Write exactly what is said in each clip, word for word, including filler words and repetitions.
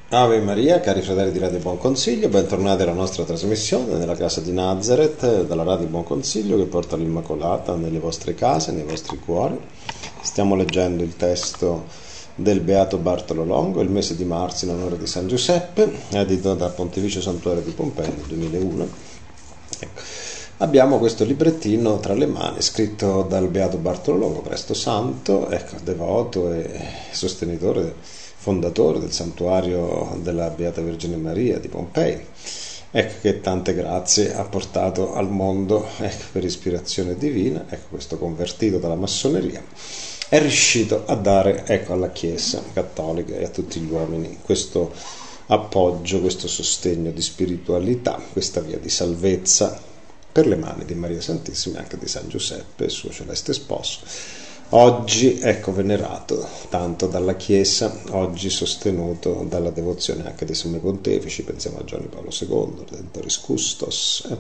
Ave Maria, cari fratelli di Radio Buon Consiglio, bentornati alla nostra trasmissione nella casa di Nazareth, dalla Radio Buon Consiglio che porta l'Immacolata nelle vostre case, nei vostri cuori. Stiamo leggendo il testo del Beato Bartolo Longo, il mese di marzo in onore di San Giuseppe, edito dal Pontificio Santuario di Pompei nel duemilauno. Ecco. Abbiamo questo librettino tra le mani, scritto dal Beato Bartolo Longo, presto santo, ecco, devoto e sostenitore fondatore del santuario della Beata Vergine Maria di Pompei, ecco, che tante grazie ha portato al mondo, ecco, per ispirazione divina. Ecco, questo convertito dalla massoneria è riuscito a dare, ecco, alla Chiesa cattolica e a tutti gli uomini questo appoggio, questo sostegno di spiritualità, questa via di salvezza per le mani di Maria Santissima e anche di San Giuseppe, il suo celeste sposo. Oggi, ecco, venerato tanto dalla Chiesa, oggi sostenuto dalla devozione anche dei sommi pontefici, pensiamo a Giovanni Paolo secondo, Redentoris Custos,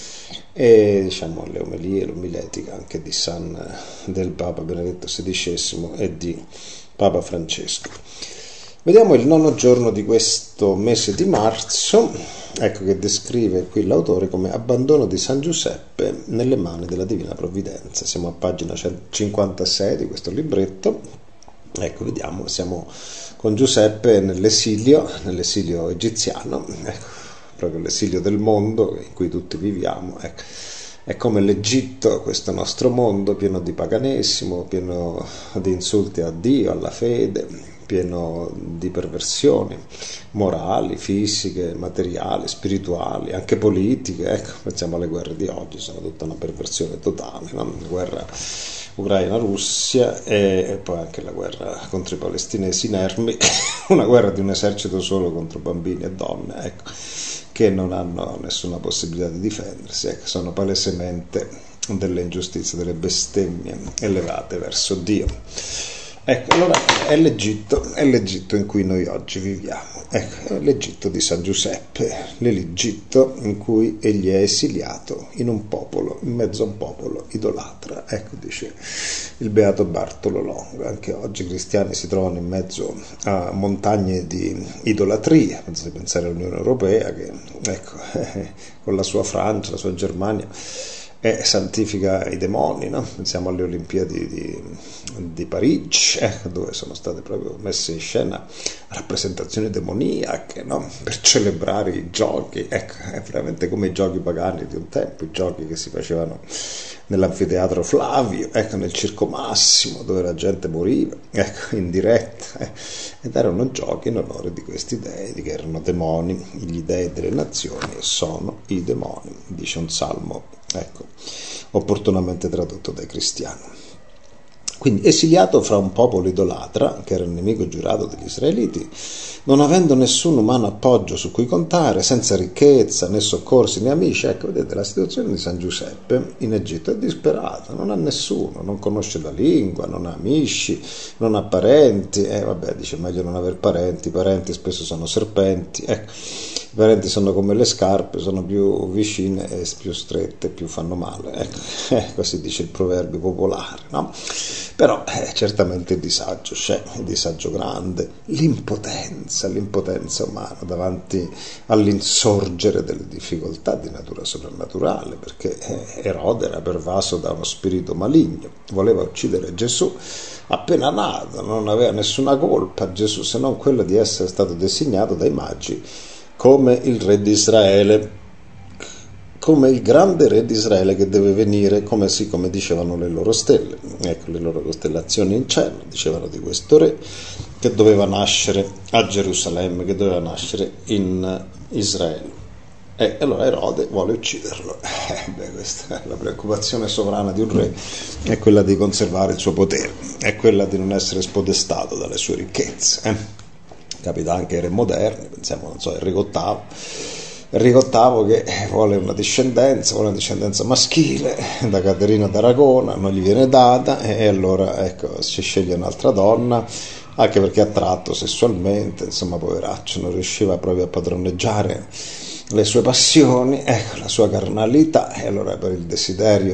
eh, e diciamo alle omelie, l'omiletica anche di San, del Papa Benedetto sedicesimo e di Papa Francesco. Vediamo il nono giorno di questo mese di marzo, ecco, che descrive qui l'autore come abbandono di San Giuseppe nelle mani della Divina Provvidenza. Siamo a pagina cinquantasei di questo libretto. Ecco, vediamo, siamo con Giuseppe nell'esilio, nell'esilio egiziano, ecco, proprio l'esilio del mondo in cui tutti viviamo, ecco. È come l'Egitto, questo nostro mondo pieno di paganesimo, pieno di insulti a Dio, alla fede, pieno di perversioni morali, fisiche, materiali, spirituali, anche politiche. Ecco, pensiamo alle guerre di oggi, sono tutta una perversione totale, no? La guerra Ucraina-Russia e, e poi anche la guerra contro i palestinesi inermi, una guerra di un esercito solo contro bambini e donne, ecco, che non hanno nessuna possibilità di difendersi, ecco, sono palesemente delle ingiustizie, delle bestemmie elevate verso Dio. Ecco, allora è l'Egitto, è l'Egitto in cui noi oggi viviamo, ecco, è l'Egitto di San Giuseppe, l'Egitto in cui egli è esiliato in un popolo, in mezzo a un popolo idolatra. Ecco, dice il Beato Bartolo Longo, anche oggi i cristiani si trovano in mezzo a montagne di idolatria, pensate pensare all'Unione Europea che, ecco, con la sua Francia, la sua Germania, e santifica i demoni, no? Pensiamo alle Olimpiadi di, di Parigi, eh, dove sono state proprio messe in scena rappresentazioni demoniache, no? Per celebrare i giochi, ecco, è veramente come i giochi pagani di un tempo, i giochi che si facevano nell'anfiteatro Flavio, ecco, nel Circo Massimo, dove la gente moriva, ecco, in diretta, eh, ed erano giochi in onore di questi dei, che erano demoni, gli dei delle nazioni sono i demoni, dice un salmo, ecco, opportunamente tradotto dai cristiani. Quindi esiliato fra un popolo idolatra, che era il nemico giurato degli israeliti, non avendo nessun umano appoggio su cui contare, senza ricchezza, né soccorsi, né amici. Ecco, vedete, la situazione di San Giuseppe in Egitto è disperata, non ha nessuno, non conosce la lingua, non ha amici, non ha parenti, e eh, vabbè, dice meglio non aver parenti, i parenti spesso sono serpenti, ecco. I parenti sono come le scarpe, sono più vicine e più strette, più fanno male, ecco, eh, così dice il proverbio popolare, no? Però eh, certamente il disagio c'è, il disagio grande, l'impotenza, l'impotenza umana davanti all'insorgere delle difficoltà di natura soprannaturale, perché eh, Erode era pervaso da uno spirito maligno, voleva uccidere Gesù appena nato, non aveva nessuna colpa Gesù se non quella di essere stato designato dai magi come il re di Israele, come il grande re di Israele che deve venire, come sì, come dicevano le loro stelle, ecco, le loro costellazioni in cielo dicevano di questo re che doveva nascere a Gerusalemme, che doveva nascere in Israele. E allora Erode vuole ucciderlo. Eh, beh, questa è la preoccupazione sovrana di un re, è quella di conservare il suo potere, è quella di non essere spodestato dalle sue ricchezze. Eh? Capita anche ai re moderni, pensiamo, non so, Enrico ottavo, Enrico ottavo che vuole una discendenza, vuole una discendenza maschile da Caterina d'Aragona, non gli viene data e allora, ecco, si sceglie un'altra donna, anche perché è attratto sessualmente, insomma, poveraccio, non riusciva proprio a padroneggiare le sue passioni, ecco, la sua carnalità, e allora per il desiderio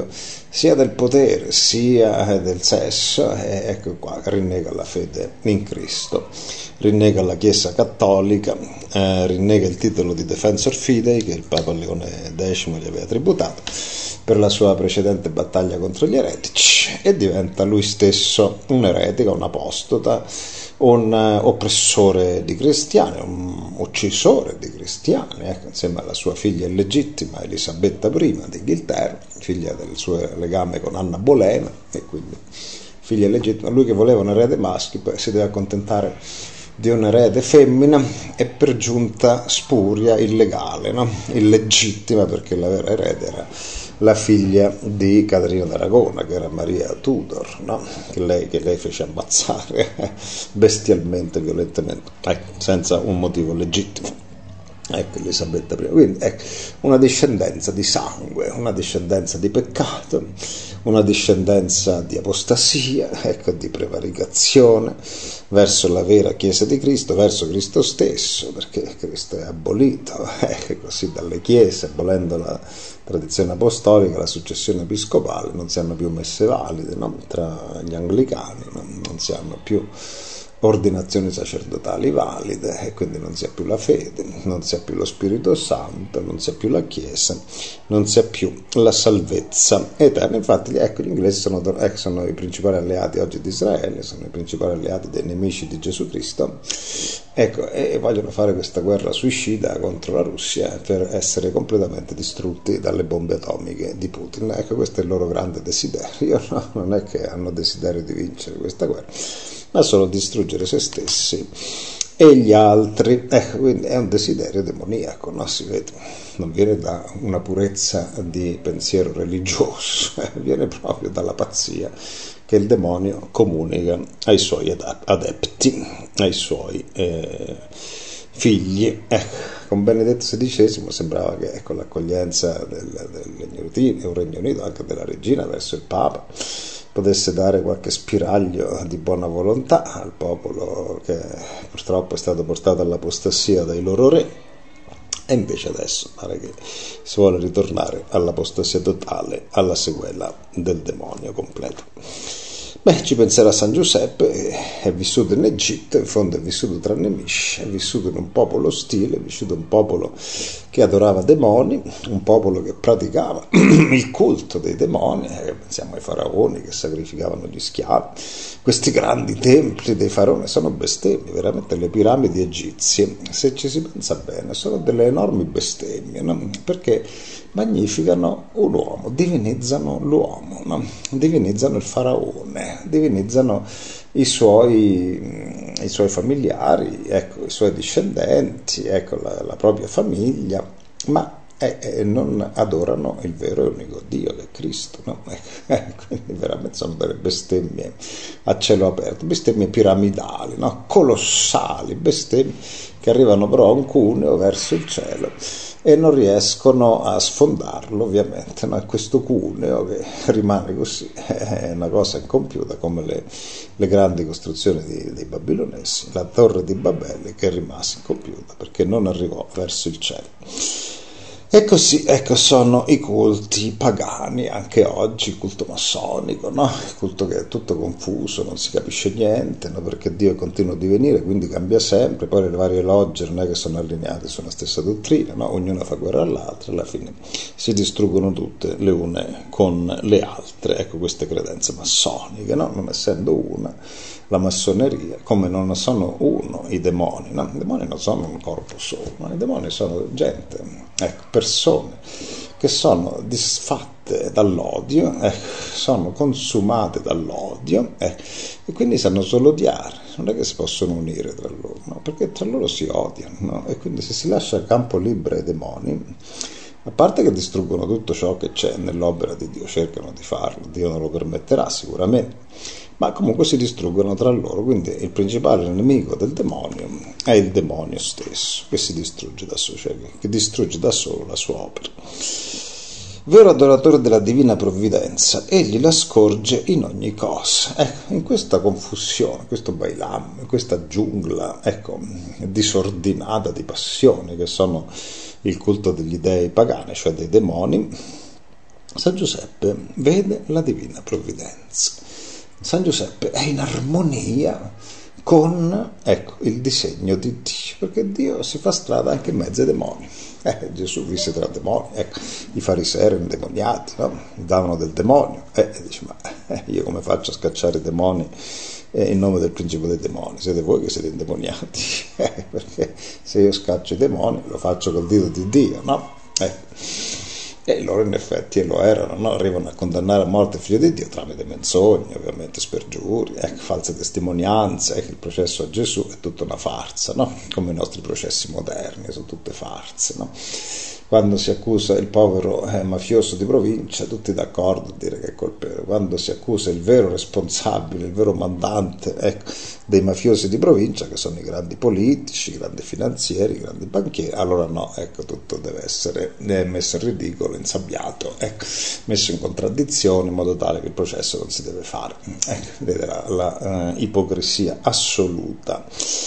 sia del potere sia del sesso, e ecco qua, rinnega la fede in Cristo, rinnega la Chiesa cattolica, eh, rinnega il titolo di Defensor Fidei che il Papa Leone decimo gli aveva tributato per la sua precedente battaglia contro gli eretici, e diventa lui stesso un eretico, un apostata, un oppressore di cristiani, un uccisore di cristiani, ecco, insieme alla sua figlia illegittima Elisabetta I d'Inghilterra, figlia del suo legame con Anna Bolena, e quindi figlia illegittima. Lui che voleva un erede maschio, poi si deve accontentare di un erede femmina, e per giunta spuria, illegale, no? Illegittima, perché la vera erede era la figlia di Caterina d'Aragona, che era Maria Tudor, no? che, lei, che lei fece ammazzare bestialmente, violentemente, ecco, senza un motivo legittimo. Ecco Elisabetta I. Quindi ecco, una discendenza di sangue, una discendenza di peccato, una discendenza di apostasia, ecco, di prevaricazione verso la vera Chiesa di Cristo, verso Cristo stesso, perché Cristo è abolito, ecco, così dalle chiese, abolendo la tradizione apostolica, la successione episcopale, non si hanno più messe valide, no? Tra gli anglicani non, non si hanno più ordinazioni sacerdotali valide, e quindi non si ha più la fede, non si ha più lo Spirito Santo, non si ha più la Chiesa, non si ha più la salvezza eterna. Infatti ecco, gli inglesi sono, ecco, sono i principali alleati oggi di Israele, sono i principali alleati dei nemici di Gesù Cristo, ecco, e vogliono fare questa guerra suicida contro la Russia per essere completamente distrutti dalle bombe atomiche di Putin. Ecco, questo è il loro grande desiderio, no? Non è che hanno desiderio di vincere questa guerra, ma solo distruggere se stessi e gli altri. Ecco, quindi è un desiderio demoniaco, no? Si vede, non viene da una purezza di pensiero religioso, eh? Viene proprio dalla pazzia che il demonio comunica ai suoi adepti, ai suoi eh, figli. Ecco, con Benedetto sedicesimo sembrava che, ecco, l'accoglienza del, del Regno Unito, un Regno Unito anche della regina verso il Papa, potesse dare qualche spiraglio di buona volontà al popolo che purtroppo è stato portato all'apostasia dai loro re, e invece adesso pare che si vuole ritornare all'apostasia totale, alla sequela del demonio completo. Beh, ci penserà San Giuseppe, è vissuto in Egitto, in fondo è vissuto tra nemici, è vissuto in un popolo ostile, è vissuto in un popolo che adorava demoni, un popolo che praticava il culto dei demoni, eh, pensiamo ai faraoni che sacrificavano gli schiavi. Questi grandi templi dei faraoni sono bestemmie, veramente le piramidi egizie, se ci si pensa bene, sono delle enormi bestemmie, no? Perché magnificano un uomo, divinizzano l'uomo, no? Divinizzano il faraone, divinizzano i suoi, i suoi familiari, ecco, i suoi discendenti, ecco, la, la propria famiglia, ma eh, eh, non adorano il vero e unico Dio che è Cristo, no? Eh, quindi veramente sono delle bestemmie a cielo aperto, bestemmie piramidali, no? Colossali, bestemmie che arrivano però a un cuneo verso il cielo e non riescono a sfondarlo, ovviamente, ma questo cuneo che rimane così è una cosa incompiuta, come le, le grandi costruzioni di, dei babilonesi, la torre di Babele che rimase incompiuta perché non arrivò verso il cielo. E così, ecco, sono i culti pagani anche oggi, il culto massonico, no? Il culto che è tutto confuso, non si capisce niente, no? Perché Dio è continuo a divenire, quindi cambia sempre, poi le varie logge non è che sono allineate sulla stessa dottrina, no? Ognuna fa guerra all'altra, alla fine si distruggono tutte le une con le altre, ecco, queste credenze massoniche, no? Non essendo una la massoneria, come non sono uno i demoni, no? I demoni non sono un corpo solo, no? I demoni sono gente, ecco, persone che sono disfatte dall'odio, ecco, sono consumate dall'odio, ecco, e quindi sanno solo odiare, non è che si possono unire tra loro, no? Perché tra loro si odiano, no? E quindi se si lascia campo libero ai demoni, a parte che distruggono tutto ciò che c'è nell'opera di Dio, cercano di farlo, Dio non lo permetterà sicuramente, ma comunque si distruggono tra loro, quindi il principale nemico del demonio è il demonio stesso, che si distrugge da solo, cioè che distrugge da solo la sua opera. Vero adoratore della divina provvidenza, egli la scorge in ogni cosa. Ecco, in questa confusione, questo bailam, in questa giungla, ecco, disordinata di passioni che sono il culto degli dei pagani, cioè dei demoni, San Giuseppe vede la divina provvidenza. San Giuseppe è in armonia con, ecco, il disegno di Dio, perché Dio si fa strada anche in mezzo ai demoni. Eh, Gesù visse tra demoni, ecco, i farisei erano indemoniati, no? Davano del demonio, e eh, dice, ma eh, io come faccio a scacciare i demoni eh, in nome del principio dei demoni? Siete voi che siete indemoniati, eh, perché se io scaccio i demoni lo faccio col dito di Dio, no? Ecco. E loro in effetti lo erano, no? Arrivano a condannare a morte il figlio di Dio tramite menzogne, ovviamente spergiuri, ecco, false testimonianze, ecco, il processo a Gesù è tutta una farsa, no? Come i nostri processi moderni, sono tutte farse, no? Quando si accusa il povero eh, mafioso di provincia, tutti d'accordo a dire che è colpevole. Quando si accusa il vero responsabile, il vero mandante, ecco, dei mafiosi di provincia, che sono i grandi politici, i grandi finanzieri, i grandi banchieri, allora no, ecco, tutto deve essere messo in ridicolo, insabbiato, ecco, messo in contraddizione in modo tale che il processo non si deve fare. Ecco, vedete la, la uh, ipocrisia assoluta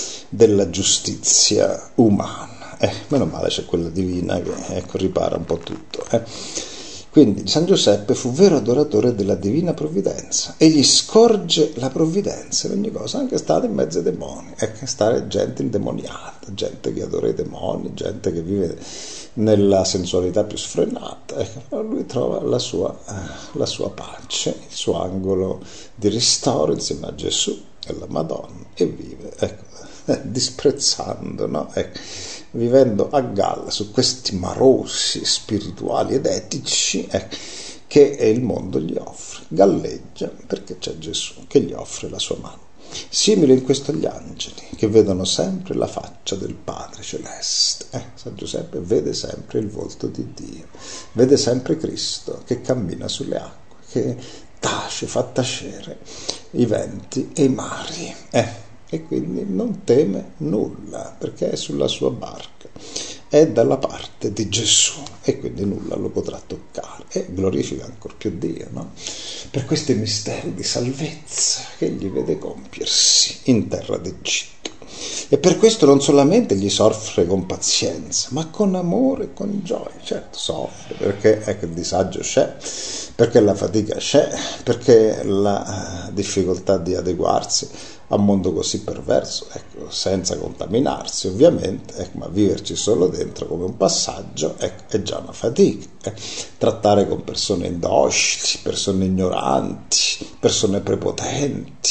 della giustizia umana. Eh, meno male c'è quella divina che, ecco, ripara un po' tutto. Eh. Quindi San Giuseppe fu vero adoratore della divina provvidenza. Egli scorge la provvidenza in ogni cosa, anche stare in mezzo ai demoni, ecco, stare gente indemoniata, gente che adora i demoni, gente che vive nella sensualità più sfrenata. Ecco, lui trova la sua, la sua pace, il suo angolo di ristoro insieme a Gesù e alla Madonna, e vive, ecco, disprezzando, no? Ecco, vivendo a galla su questi marosi spirituali ed etici, ecco, che il mondo gli offre. Galleggia perché c'è Gesù che gli offre la sua mano. Simile in questo agli angeli, che vedono sempre la faccia del Padre Celeste. Eh, San Giuseppe vede sempre il volto di Dio, vede sempre Cristo che cammina sulle acque, che tace, fa tacere i venti e i mari. Eh, e quindi non teme nulla, perché è sulla sua barca, è dalla parte di Gesù, e quindi nulla lo potrà toccare, e glorifica ancor più Dio, no? Per questi misteri di salvezza che egli vede compiersi in terra d'Egitto. E per questo non solamente gli soffre con pazienza, ma con amore e con gioia. Certo, soffre perché ecco, il disagio c'è, perché la fatica c'è, perché la difficoltà di adeguarsi a un mondo così perverso, ecco, senza contaminarsi ovviamente, ecco, ma viverci solo dentro come un passaggio, ecco, è già una fatica. Eh. Trattare con persone indocili, persone ignoranti, persone prepotenti,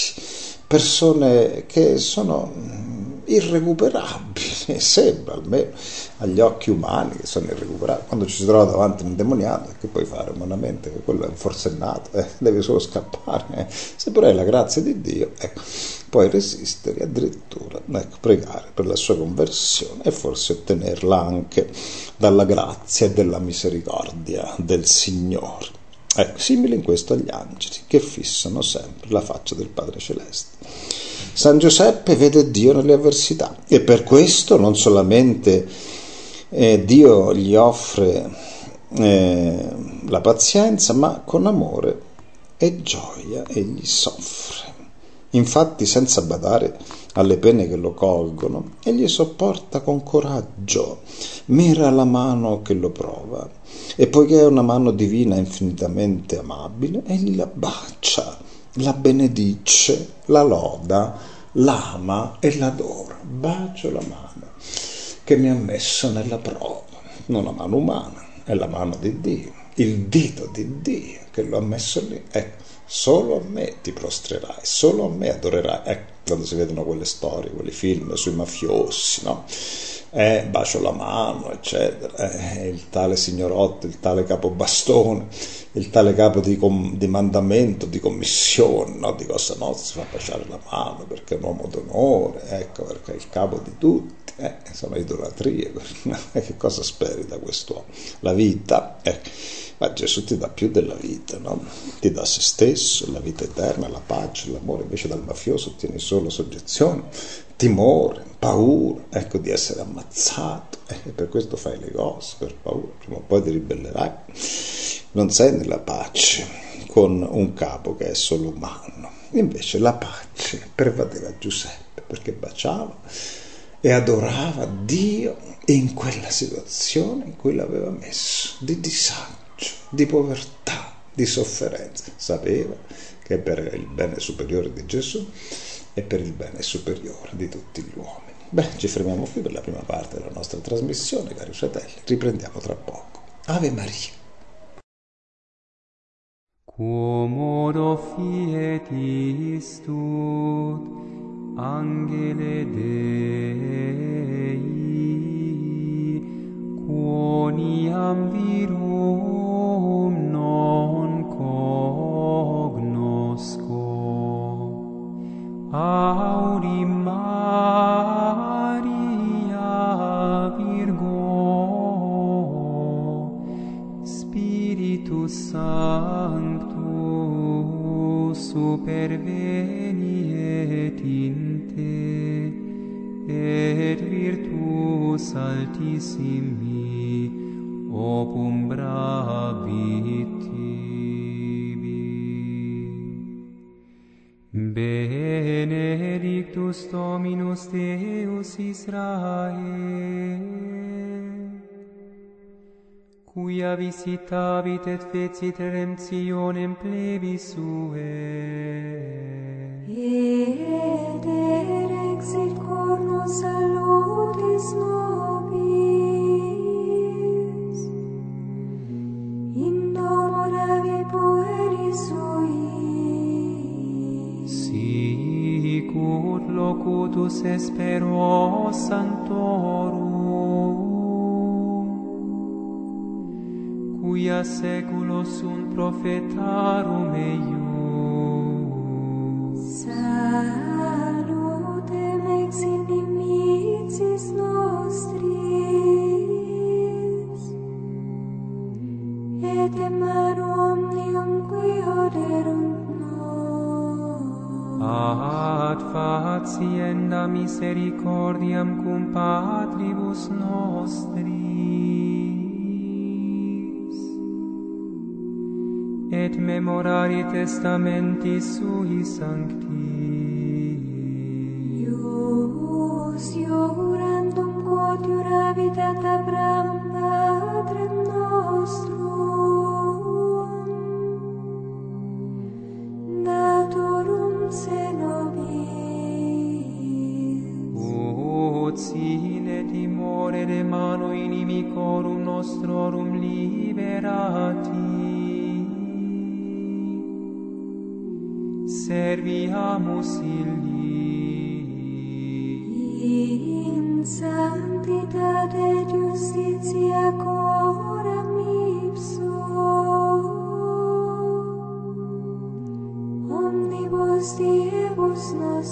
persone che sono irrecuperabili, sembra almeno agli occhi umani che sono irrecuperabili. Quando ci si trova davanti a un indemoniato, che puoi fare umanamente? Che quello è un forsennato, eh, deve solo scappare. Eh. Se però è la grazia di Dio, ecco, puoi resistere, addirittura, ecco, pregare per la sua conversione e forse ottenerla anche dalla grazia e della misericordia del Signore. Ecco, simile in questo agli angeli che fissano sempre la faccia del Padre Celeste. San Giuseppe vede Dio nelle avversità e per questo non solamente eh, Dio gli offre eh, la pazienza, ma con amore e gioia egli soffre. Infatti, senza badare alle pene che lo colgono, egli sopporta con coraggio, mira la mano che lo prova, e poiché è una mano divina infinitamente amabile, egli la bacia, la benedice, la loda, l'ama e l'adora. Bacio la mano che mi ha messo nella prova, non la mano umana, è la mano di Dio, il dito di Dio che lo ha messo lì. Ecco, solo a me ti prostrerai, solo a me adorerai. Ecco, quando si vedono quelle storie, quei film sui mafiosi, no? Eh, bacio la mano, eccetera, eh, il tale signorotto, il tale capobastone, il tale capo di, com- di mandamento, di commissione, no? Di Cosa Nostra, si fa baciare la mano perché è un uomo d'onore, ecco, perché è il capo di tutti, eh, sono idolatrie. Che cosa speri da quest'uomo? La vita, ecco. Ma Gesù ti dà più della vita, no? Ti dà se stesso, la vita eterna, la pace, l'amore. Invece dal mafioso ottieni solo soggezione, timore, paura, ecco, di essere ammazzato, e per questo fai le cose, per paura, prima o poi ti ribellerai. Non sei nella pace con un capo che è solo umano. Invece la pace pervadeva Giuseppe, perché baciava e adorava Dio in quella situazione in cui l'aveva messo, di disagio, disagio, di povertà, di sofferenza. Sapeva che per il bene superiore di Gesù e per il bene superiore di tutti gli uomini. Beh, ci fermiamo qui per la prima parte della nostra trasmissione, cari fratelli. Riprendiamo tra poco. Ave Maria. Quo modo fietis tut, Angele Dei, quoniam virum non cognosco, audi Maria Virgo, Spiritus Sanctus superveniet in te, et virtus altissimi opumbravit tibi. Benedictus Dominus Deus Israel, quia visitavit et fecit redemptionem plebis suae, et erexit cornu salutis nobis, in domo David pueris suis, sic ut locutus espero sanctorum, quia seculo sunt prophetarum eius. salutem ex inimicis nostris, et emanu omnium qui oderunt nos. Ad facienda misericordiam cum patribus nostris, et memorari testamenti sui sancti. Ius iurandum quod iuravit ad Abraham patrem nostrum, datorum se nobis, Ut sine timore de mano inimicorum nostrorum liberati, serviamus illi. in sanctitate et justitia coram ipso, omnibus diebus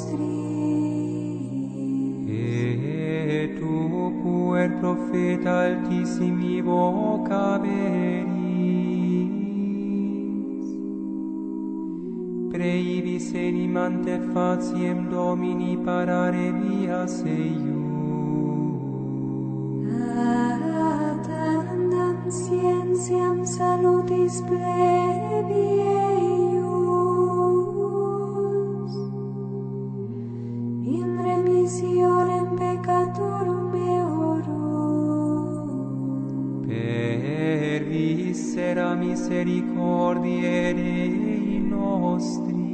nostris, Et tu puer profeta altissimi vocaberis, preivis enimante faciem Domini parare vias eius. attendam scientiam salutis plebi eius, in remissionem peccatorum eorum, Per viscera misericordiae Dei nostri,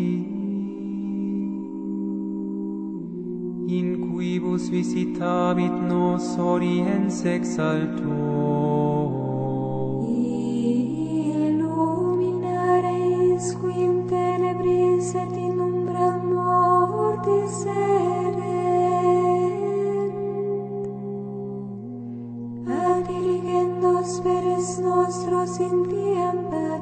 in quibus visitavit nos oriens exalto, illuminare isquim tenebris et in umbra mortis serent, ad dirigendo speres nostros in diem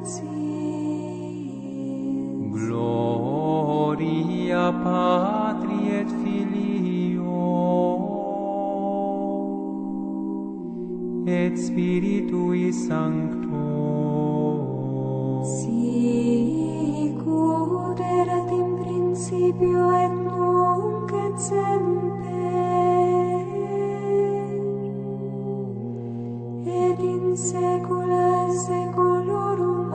pacis. Gloria Patri et Filio et Spiritui Sancto, Sic ut erat in principio et nunc et semper, et in saecula saeculorum.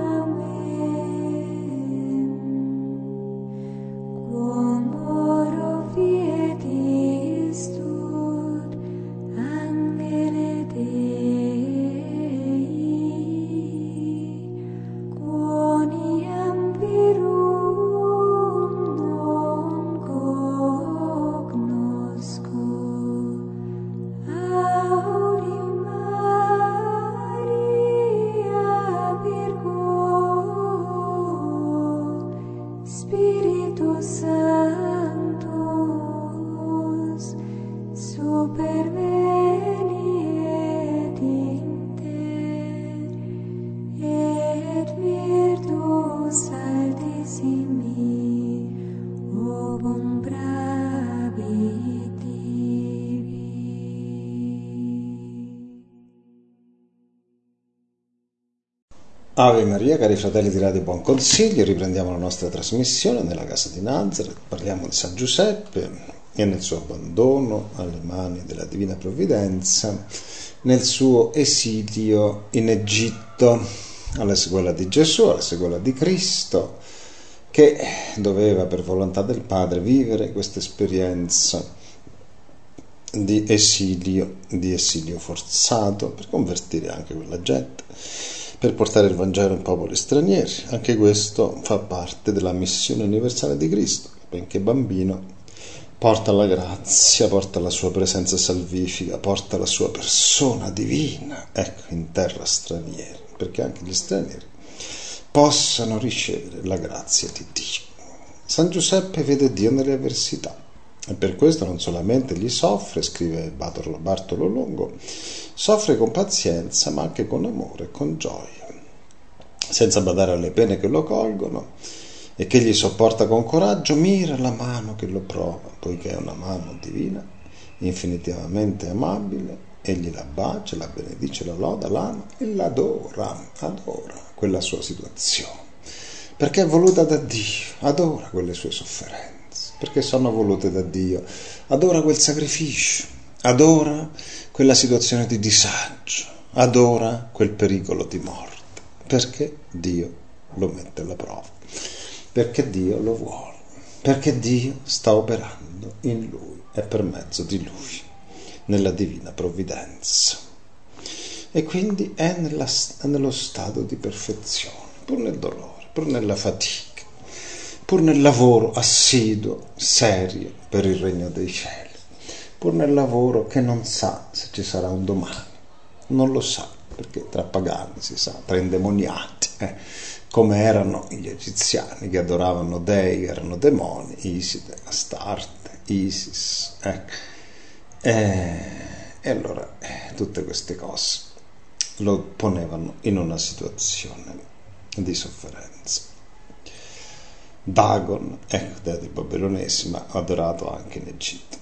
Amen. Quo modo fietis tut, Angele Dei, superveni et inter, et virtus altissimi ovum bravitivi. Ave Maria, cari fratelli di Radio Buon Consiglio, riprendiamo la nostra trasmissione nella casa di Nazareth. Parliamo di San Giuseppe e nel suo abbandono alle mani della Divina Provvidenza, nel suo esilio in Egitto, alla sequela di Gesù, alla sequela di Cristo, che doveva per volontà del Padre vivere questa esperienza di esilio, di esilio forzato, per convertire anche quella gente, per portare il Vangelo in popoli stranieri. Anche questo fa parte della missione universale di Cristo, benché bambino porta la grazia, porta la sua presenza salvifica, porta la sua persona divina, ecco, in terra straniera, perché anche gli stranieri possano ricevere la grazia di Dio. San Giuseppe vede Dio nelle avversità e per questo non solamente gli soffre, scrive Bartolo Longo, soffre con pazienza ma anche con amore e con gioia, senza badare alle pene che lo colgono, e che gli sopporta con coraggio, mira la mano che lo prova, poiché è una mano divina, infinitivamente amabile, egli la bacia, la benedice, la loda, l'ama e l'adora, adora quella sua situazione, perché è voluta da Dio, adora quelle sue sofferenze, perché sono volute da Dio, adora quel sacrificio, adora quella situazione di disagio, adora quel pericolo di morte, perché Dio lo mette alla prova, perché Dio lo vuole, perché Dio sta operando in lui e per mezzo di lui, nella divina provvidenza. E quindi è nella, nello stato di perfezione, pur nel dolore, pur nella fatica, pur nel lavoro assiduo, serio per il regno dei cieli, pur nel lavoro che non sa se ci sarà un domani, non lo sa, perché tra pagani si sa, tra indemoniati, eh, come erano gli egiziani che adoravano dei, erano demoni, Iside, Astarte, Isis, ecco. E, e allora eh, tutte queste cose lo ponevano in una situazione di sofferenza. Dagon, ecco, dea dei Babilonesi, ma adorato anche in Egitto.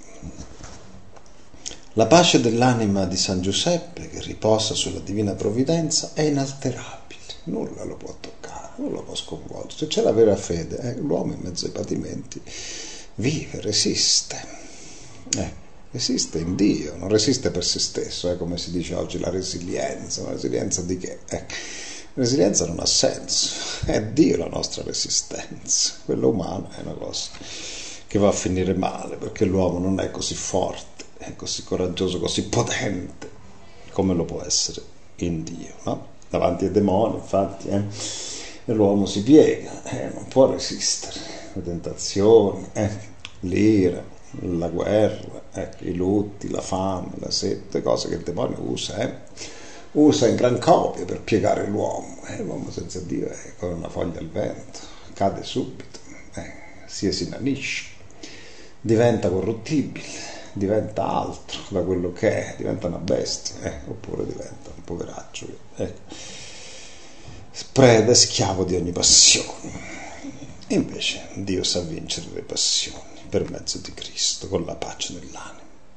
La pace dell'anima di San Giuseppe, che riposa sulla divina provvidenza, è inalterabile, nulla lo può toccare, non lo può sconvolgere. Se c'è la vera fede, eh, l'uomo in mezzo ai patimenti vive, resiste, eh, resiste in Dio, non resiste per se stesso, eh, come si dice oggi, la resilienza. La resilienza di che? Eh, la resilienza non ha senso, è Dio la nostra resistenza, quella umana è una cosa che va a finire male, perché l'uomo non è così forte, è così coraggioso, così potente come lo può essere in Dio, no? Davanti ai demoni, infatti, eh, l'uomo si piega, eh, non può resistere le tentazioni, eh, l'ira, la guerra, eh, i lutti, la fame, la sete, cose che il demonio usa, eh, usa in gran copia per piegare l'uomo. Eh, l'uomo senza Dio è come una foglia al vento, cade subito, eh, si esinanisce, diventa corruttibile, diventa altro da quello che è, diventa una bestia, eh, oppure diventa un poveraccio, ecco, preda e schiavo di ogni passione. E invece Dio sa vincere le passioni per mezzo di Cristo, con la pace nell'anima.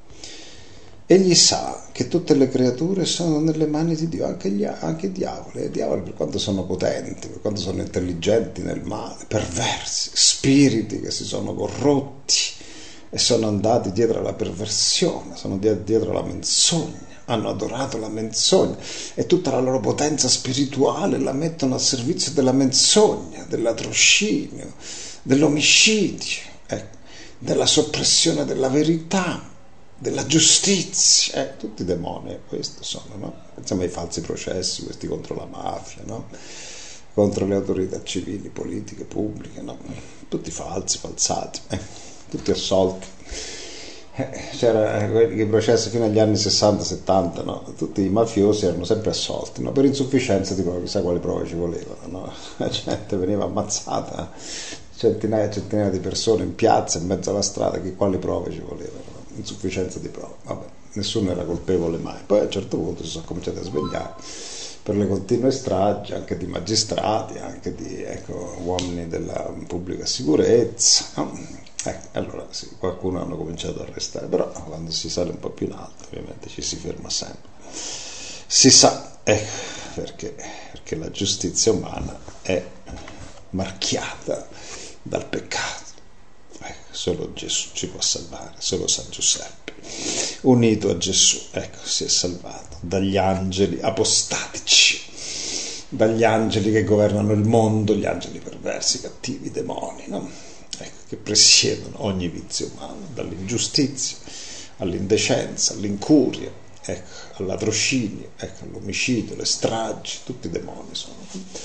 Egli sa che tutte le creature sono nelle mani di Dio, anche gli anche i diavoli. I diavoli, per quanto sono potenti, per quanto sono intelligenti nel male, perversi, spiriti che si sono corrotti e sono andati dietro alla perversione, sono dietro alla menzogna, hanno adorato la menzogna e tutta la loro potenza spirituale la mettono al servizio della menzogna, del latrocinio, dell'omicidio, ecco, della soppressione della verità, della giustizia, eh, tutti demoni, questo sono, no? Pensiamo ai falsi processi, questi contro la mafia, no? Contro le autorità civili, politiche, pubbliche, no? Tutti falsi, falsati, eh, tutti assolti. Eh, c'era quelli che processi fino agli anni sessanta settanta, no? Tutti i mafiosi erano sempre assolti, no? Per insufficienza di chissà quali prove ci volevano, no? La gente veniva ammazzata, centinaia e centinaia di persone in piazza, in mezzo alla strada, che quali prove ci volevano. insufficienza di prove. Vabbè, nessuno era colpevole mai. Poi a un certo punto si sono cominciati a svegliare per le continue stragi anche di magistrati, anche di ecco, uomini della pubblica sicurezza, no? Ecco, allora sì, qualcuno hanno cominciato a arrestare, però quando si sale un po' più in alto ovviamente ci si ferma sempre. Si sa, ecco, perché, perché la giustizia umana è marchiata dal peccato. Ecco, solo Gesù ci può salvare, solo San Giuseppe, unito a Gesù, ecco, si è salvato dagli angeli apostatici, dagli angeli che governano il mondo, gli angeli perversi, cattivi, demoni, no? Ecco, che presiedono ogni vizio umano, dall'ingiustizia all'indecenza, all'incuria, ecco, al latrocinio, ecco, all'omicidio, le stragi, tutti i demoni sono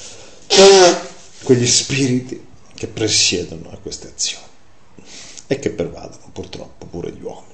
quegli spiriti che presiedono a queste azioni e che pervadono purtroppo pure gli uomini.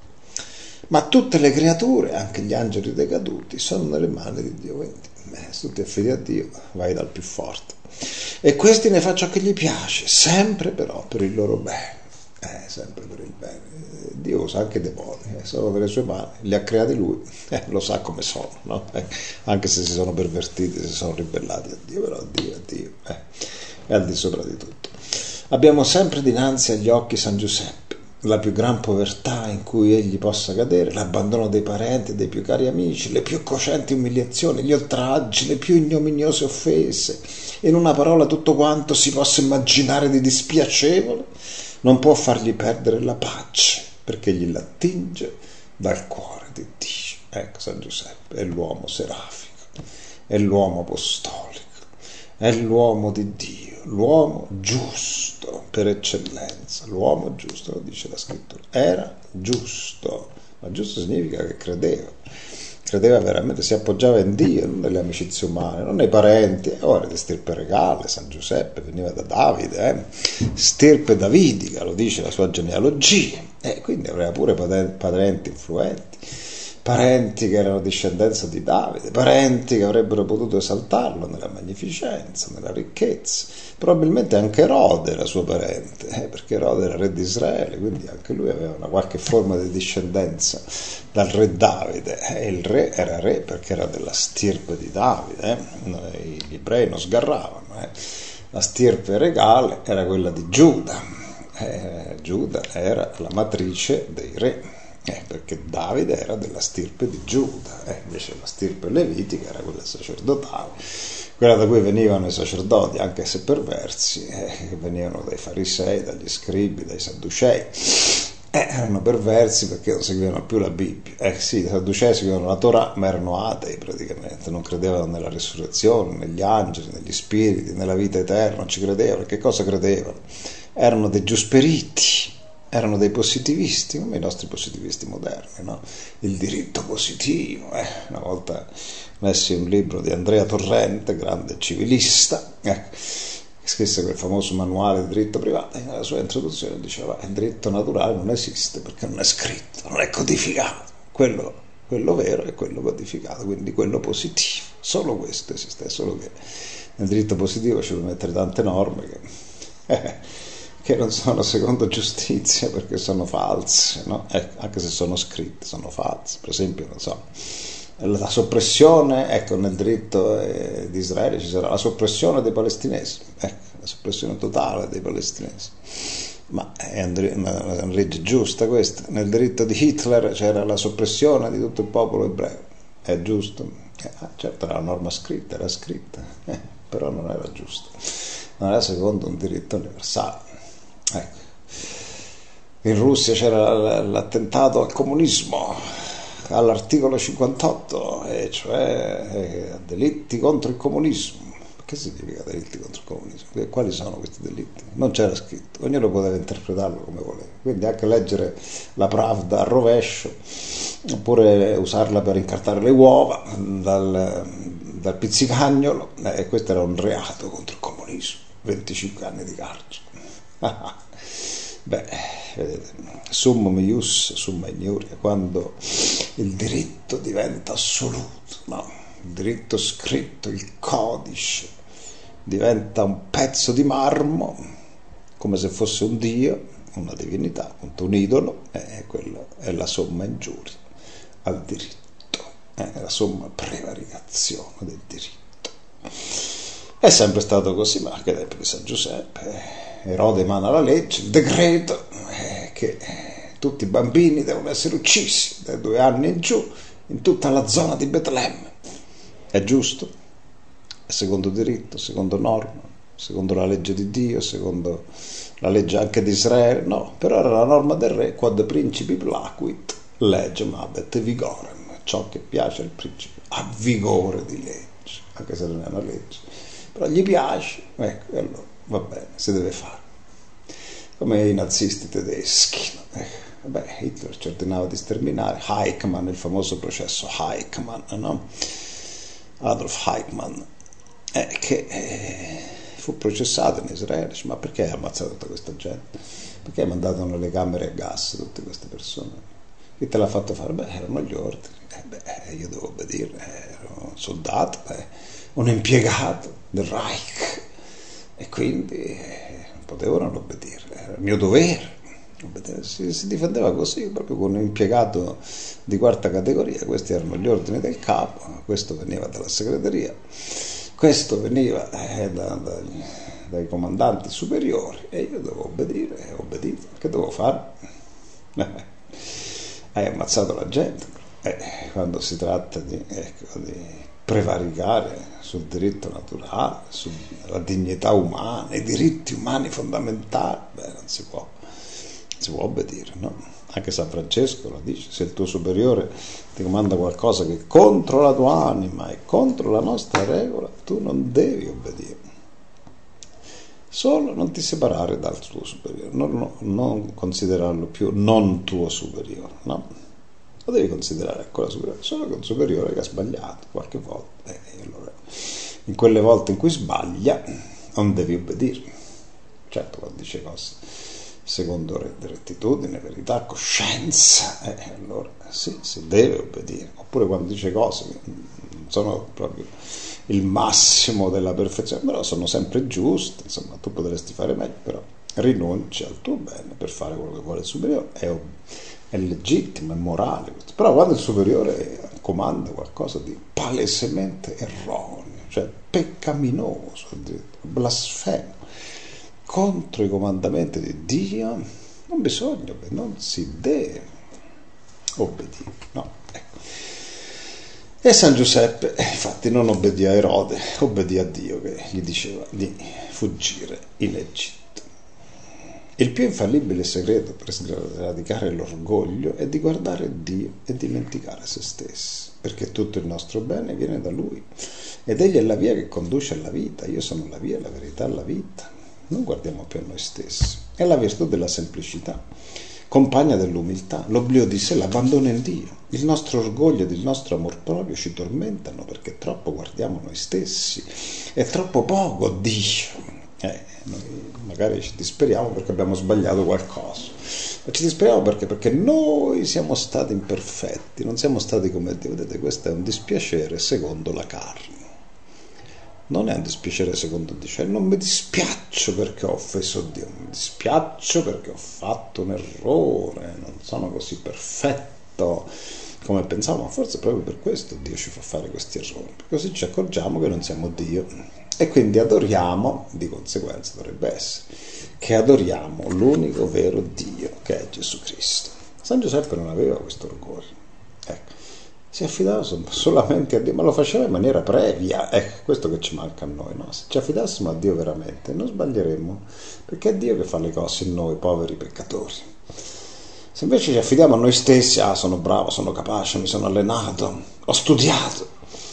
Ma tutte le creature, anche gli angeli decaduti, sono nelle mani di Dio. Quindi, beh, se tu ti affidi a Dio, vai dal più forte. E questi ne fa ciò che gli piace, sempre però per il loro bene. Eh, sempre per il bene. Dio usa anche i demoni, eh, sono nelle sue mani, li ha creati lui, eh, lo sa come sono, no? Eh, anche se si sono pervertiti, si sono ribellati a Dio, però Dio è Dio, eh, è al di sopra di tutto. Abbiamo sempre dinanzi agli occhi San Giuseppe, la più gran povertà in cui egli possa cadere, l'abbandono dei parenti e dei più cari amici, le più cocenti umiliazioni, gli oltraggi, le più ignominiose offese, in una parola tutto quanto si possa immaginare di dispiacevole, non può fargli perdere la pace, perché gli l'attinge dal cuore di Dio. Ecco San Giuseppe, è l'uomo serafico, è l'uomo apostolico, è l'uomo di Dio, l'uomo giusto per eccellenza, l'uomo giusto, lo dice la scrittura, era giusto, ma giusto significa che credeva, credeva veramente, si appoggiava in Dio, non nelle amicizie umane, non nei parenti, ora di stirpe regale, San Giuseppe veniva da Davide, eh? Stirpe davidica, lo dice la sua genealogia, e eh, quindi aveva pure parenti influenti, parenti che erano discendenza di Davide, parenti che avrebbero potuto esaltarlo nella magnificenza, nella ricchezza. Probabilmente anche Erode era suo parente, eh, perché Erode era re di Israele, quindi anche lui aveva una qualche forma di discendenza dal re Davide. Eh, il re era re perché era della stirpe di Davide, eh. Gli ebrei non sgarravano, eh. La stirpe regale era quella di Giuda, eh, Giuda era la matrice dei re. Eh, perché Davide era della stirpe di Giuda, eh, invece la stirpe levitica era quella sacerdotale, quella da cui venivano i sacerdoti, anche se perversi, eh, che venivano dai farisei, dagli scribi, dai sadducei. Eh, erano perversi perché non seguivano più la Bibbia. Eh sì, i sadducei seguivano la Torah, ma erano atei praticamente, non credevano nella risurrezione, negli angeli, negli spiriti, nella vita eterna, non ci credevano. Che cosa credevano? Erano dei giusperiti, erano dei positivisti, come i nostri positivisti moderni, no? Il diritto positivo, eh? Una volta messi un libro di Andrea Torrente, grande civilista, ecco, scrisse quel famoso manuale di diritto privato, e nella sua introduzione diceva: il diritto naturale non esiste perché non è scritto, non è codificato, quello, quello vero è quello codificato, quindi quello positivo, solo questo esiste, solo che nel diritto positivo ci devono mettere tante norme che... Eh, che non sono secondo giustizia perché sono false, no? Eh, anche se sono scritte, sono false. Per esempio, non so, la soppressione, ecco, nel diritto eh, di Israele ci sarà la soppressione dei palestinesi, ecco, la soppressione totale dei palestinesi, ma è una, una legge giusta questa. Nel diritto di Hitler c'era la soppressione di tutto il popolo ebreo, è giusto? Eh, certo, era una norma scritta, era scritta, eh, però non era giusta, non era secondo un diritto universale. Ecco. In Russia c'era l'attentato al comunismo, all'articolo cinquantotto, e cioè eh, delitti contro il comunismo. Che significa delitti contro il comunismo? Quali sono questi delitti? Non c'era scritto, ognuno poteva interpretarlo come voleva, quindi anche leggere la Pravda a rovescio, oppure usarla per incartare le uova dal, dal pizzicagnolo, e eh, questo era un reato contro il comunismo, venticinque anni di carcere. Beh, vedete, summum ius summa ignoria, quando il diritto diventa assoluto, no? Il diritto scritto, il codice, diventa un pezzo di marmo, come se fosse un dio, una divinità, appunto un idolo, e quello è la somma ingiuria al diritto, è la somma prevaricazione del diritto. È sempre stato così, ma anche tempo di San Giuseppe. Erode emana la legge, il decreto, eh, che tutti i bambini devono essere uccisi dai due anni in giù in tutta la zona di Betlemme. È giusto? È secondo diritto, secondo norma, secondo la legge di Dio, secondo la legge anche di Israele? No, però era la norma del re, quod principi placuit, legem habet vigorem. Ciò che piace al principe ha vigore di legge, anche se non è una legge, però gli piace, ecco, e allora va bene, si deve fare. Come i nazisti tedeschi, no? eh, vabbè, Hitler ci ordinava di sterminare. Eichmann, il famoso processo Eichmann, no? Adolf Eichmann, eh, che eh, fu processato in Israele. Dice, ma perché hai ammazzato tutta questa gente? Perché hai mandato nelle camere a gas tutte queste persone? Chi te l'ha fatto fare? Beh, erano gli ordini. Eh, beh, io devo obbedire, ero un soldato, beh, un impiegato del Reich, e quindi eh, non potevo non obbedire, era il mio dovere. Si, si difendeva così, proprio con un impiegato di quarta categoria. Questi erano gli ordini del capo, questo veniva dalla segreteria, questo veniva eh, da, da, dai comandanti superiori, e io dovevo obbedire, e obbedito. Che dovevo fare? Hai ammazzato la gente. Eh, quando si tratta di, ecco, di prevaricare sul diritto naturale, sulla dignità umana, i diritti umani fondamentali, beh, non si può. Si può obbedire, no? Anche San Francesco lo dice: se il tuo superiore ti comanda qualcosa che è contro la tua anima e contro la nostra regola, tu non devi obbedire. Solo non ti separare dal tuo superiore, non, non, non considerarlo più non tuo superiore, no? Lo devi considerare ancora superiore, solo che un superiore che ha sbagliato qualche volta. Eh, allora, in quelle volte in cui sbaglia non devi obbedire. Certo, quando dice cose secondo rettitudine, verità, coscienza, eh, allora sì, si deve obbedire. Oppure quando dice cose che non sono proprio il massimo della perfezione, però sono sempre giuste, insomma, tu potresti fare meglio, però rinunci al tuo bene per fare quello che vuole il superiore, è, è legittimo, è morale. Però quando il superiore comanda qualcosa di palesemente erroneo, cioè peccaminoso, blasfemo, contro i comandamenti di Dio, non bisogna, non si deve obbedire, no? Ecco. E San Giuseppe, infatti, non obbedì a Erode, obbedì a Dio che gli diceva di fuggire in Egitto. Il più infallibile segreto per sradicare l'orgoglio è di guardare Dio e dimenticare se stessi, perché tutto il nostro bene viene da Lui, ed Egli è la via che conduce alla vita. Io sono la via, la verità, la vita. Non guardiamo più a noi stessi. È la virtù della semplicità, compagna dell'umiltà, l'oblio di sé, l'abbandono in Dio. Il nostro orgoglio ed il nostro amor proprio ci tormentano perché troppo guardiamo noi stessi e troppo poco Dio. Eh, noi magari ci disperiamo perché abbiamo sbagliato qualcosa, ma ci disperiamo perché? Perché noi siamo stati imperfetti, non siamo stati come Dio. Vedete, questo è un dispiacere secondo la carne. Non è un dispiacere secondo Dio, cioè non mi dispiaccio perché ho offeso Dio, mi dispiaccio perché ho fatto un errore, non sono così perfetto come pensavo, ma forse proprio per questo Dio ci fa fare questi errori, così ci accorgiamo che non siamo Dio e quindi adoriamo, di conseguenza dovrebbe essere, che adoriamo l'unico vero Dio che è Gesù Cristo. San Giuseppe non aveva questo orgoglio, ecco. Si affidava solamente a Dio, ma lo faceva in maniera previa. Ecco, questo che ci manca a noi, no? Se ci affidassimo a Dio veramente, non sbaglieremmo, perché è Dio che fa le cose in noi, poveri peccatori. Se invece ci affidiamo a noi stessi, ah, sono bravo, sono capace, mi sono allenato, ho studiato,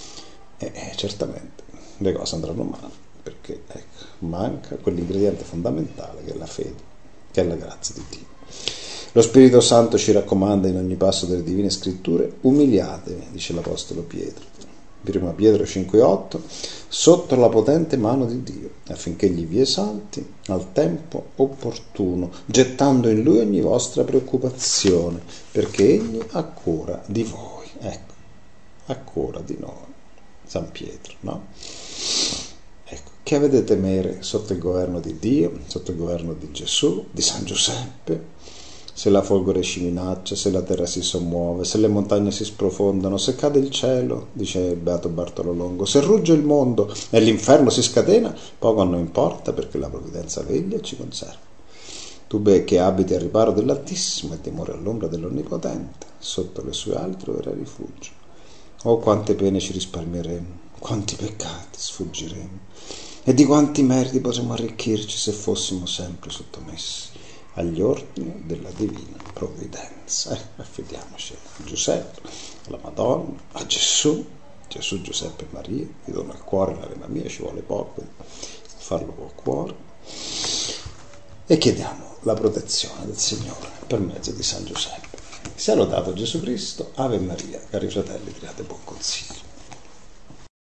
e eh, certamente le cose andranno male, perché ecco, manca quell'ingrediente fondamentale che è la fede, che è la grazia di Dio. Lo Spirito Santo ci raccomanda in ogni passo delle Divine Scritture: umiliatevi, dice l'Apostolo Pietro, prima Pietro cinque otto, sotto la potente mano di Dio, affinché egli vi esalti al tempo opportuno, gettando in Lui ogni vostra preoccupazione, perché egli ha cura di voi. Ecco, ha cura di noi, San Pietro, no? Ecco, che avete temere sotto il governo di Dio, sotto il governo di Gesù, di San Giuseppe. Se la folgore ci minaccia, se la terra si sommuove, se le montagne si sprofondano, se cade il cielo, dice il beato Bartolo Longo, se rugge il mondo e l'inferno si scatena, poco a noi importa, perché la provvidenza veglia e ci conserva. Tu beh, che abiti al riparo dell'Altissimo e dimori all'ombra dell'Onnipotente, sotto le sue ali troverai rifugio. Oh, quante pene ci risparmieremo, quanti peccati sfuggiremo, e di quanti meriti potremmo arricchirci se fossimo sempre sottomessi agli ordini della divina provvidenza. Eh, affidiamoci a Giuseppe, alla Madonna, a Gesù, Gesù, Giuseppe e Maria. Vi dono il cuore, l'anima mia, ci vuole poco, farlo col cuore. E chiediamo la protezione del Signore per mezzo di San Giuseppe. Sia lodato Gesù Cristo, Ave Maria, cari fratelli di Radio Buon Consiglio.